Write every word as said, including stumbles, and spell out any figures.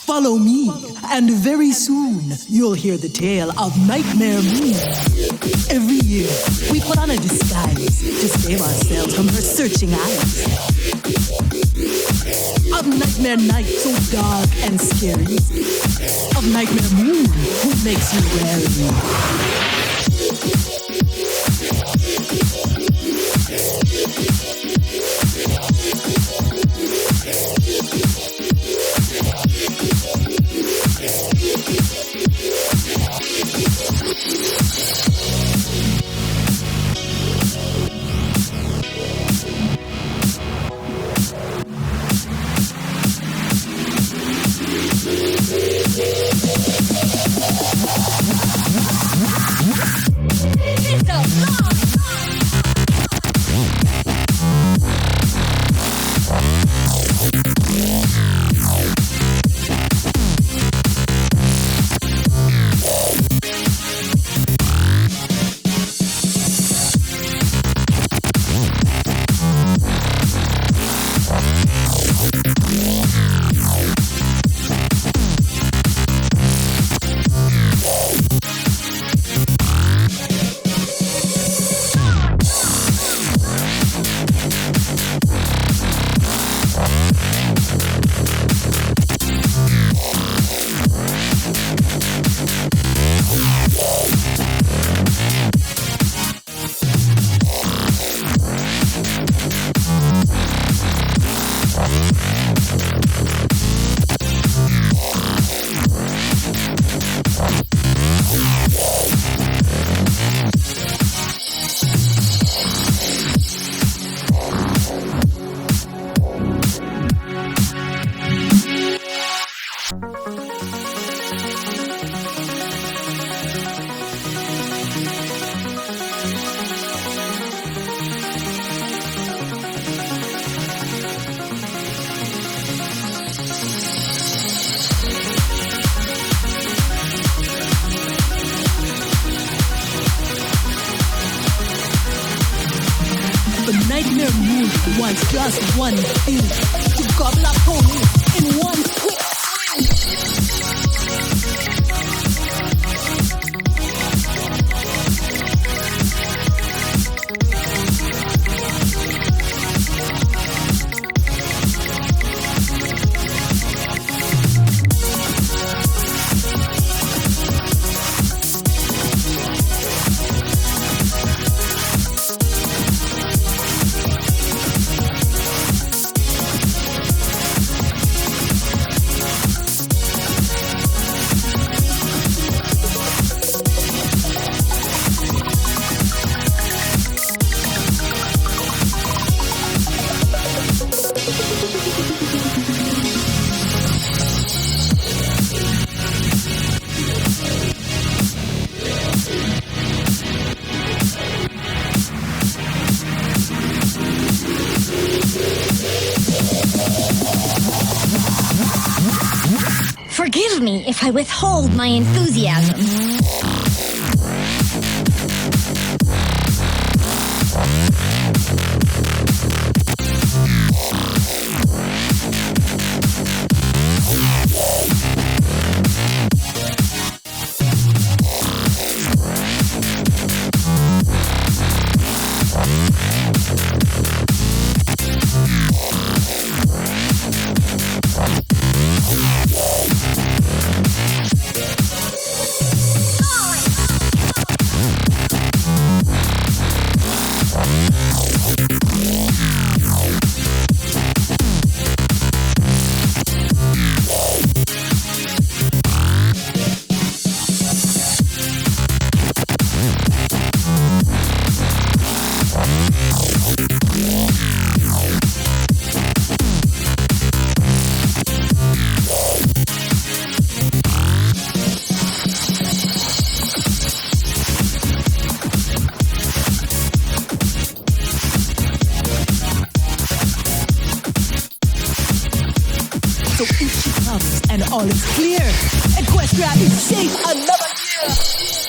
Follow me, and very soon you'll hear the tale of Nightmare Moon. Every year, we put on a disguise to save ourselves from her searching eyes. Of Nightmare Night so dark and scary. Of Nightmare Moon who makes you wary. Nightmare Moon wants just one thing, to gobble up ponies in one quick swing. Forgive me if I withhold my enthusiasm. So if she comes and all is clear, Equestria is safe another year.